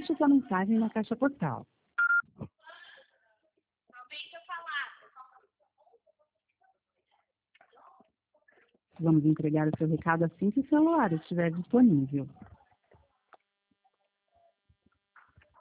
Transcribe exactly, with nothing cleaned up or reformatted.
Deixe sua mensagem na caixa postal. Vamos entregar o seu recado assim que o celular estiver disponível.